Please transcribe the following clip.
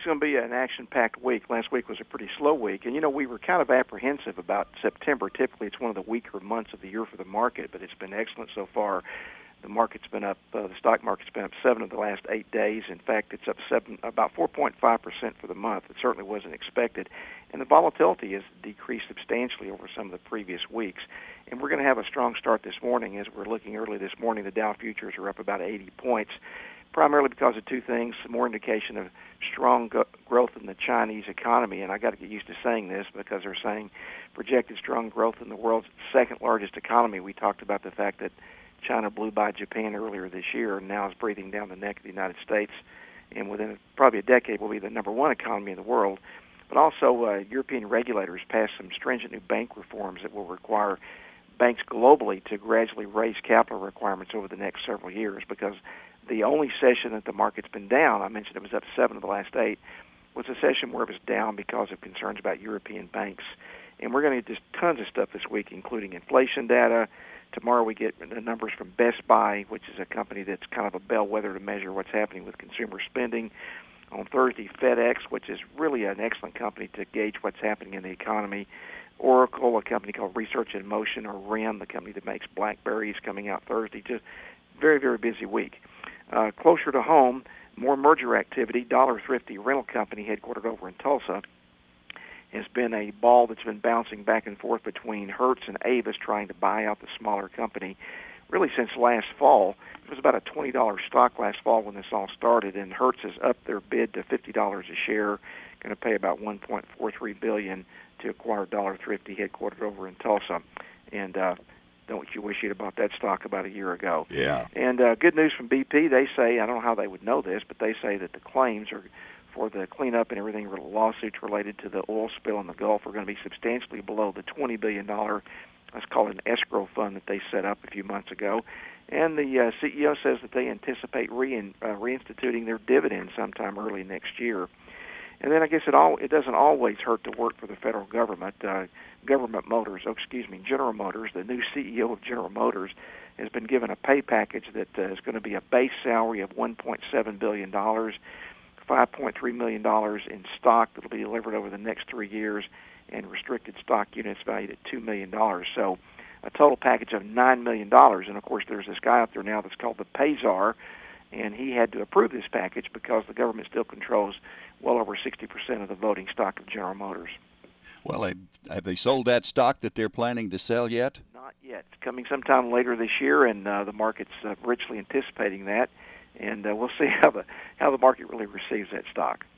it's going to be an action-packed week. Last week was a pretty slow week. And, we were kind of apprehensive about September. Typically, it's one of the weaker months of the year for the market, but it's been excellent so far. The market's been up, the stock market's been up 7 of the last 8 days. In fact, it's up about 4.5% for the month. It certainly wasn't expected. And the volatility has decreased substantially over some of the previous weeks. And we're going to have a strong start this morning. As we're looking early this morning, the Dow futures are up about 80 points, primarily because of two things: some more indication of strong growth in the Chinese economy. And I got to get used to saying this because they're saying projected strong growth in the world's second largest economy. We talked about the fact that China blew by Japan earlier this year and now is breathing down the neck of the United States, and within probably a decade will be the number one economy in the world. But also European regulators passed some stringent new bank reforms that will require banks globally to gradually raise capital requirements over the next several years, because the only session that the market's been down, I mentioned it was up 7 of the last 8, was a session where it was down because of concerns about European banks. And we're going to get just tons of stuff this week, including inflation data. Tomorrow we get the numbers from Best Buy, which is a company that's kind of a bellwether to measure what's happening with consumer spending. On Thursday, FedEx, which is really an excellent company to gauge what's happening in the economy. Oracle, a company called Research in Motion, or RIM, the company that makes BlackBerries, coming out Thursday. Just very, very busy week. Closer to home, more merger activity. Dollar Thrifty Rental Company, headquartered over in Tulsa, has been a ball that's been bouncing back and forth between Hertz and Avis trying to buy out the smaller company really since last fall. It was about a $20 stock last fall when this all started, and Hertz has upped their bid to $50 a share, going to pay about $1.43 billion to acquire Dollar Thrifty, headquartered over in Tulsa. And don't you wish you'd bought that stock about a year ago? Yeah. And good news from BP. They say, I don't know how they would know this, but they say that the claims are for the cleanup and everything, lawsuits related to the oil spill in the Gulf, are going to be substantially below the $20 billion, let's call it an escrow fund, that they set up a few months ago. And the CEO says that they anticipate reinstituting their dividend sometime early next year. And then I guess it doesn't always hurt to work for the federal government. General Motors, the new CEO of General Motors, has been given a pay package that is going to be a base salary of $1.7 billion, $5.3 million in stock that will be delivered over the next 3 years, and restricted stock units valued at $2 million. So a total package of $9 million. And, of course, there's this guy out there now that's called the Pay Czar, and he had to approve this package because the government still controls well over 60% of the voting stock of General Motors. Well, have they sold that stock that they're planning to sell yet? Not yet. It's coming sometime later this year, and the market's richly anticipating that. And we'll see how the market really receives that stock.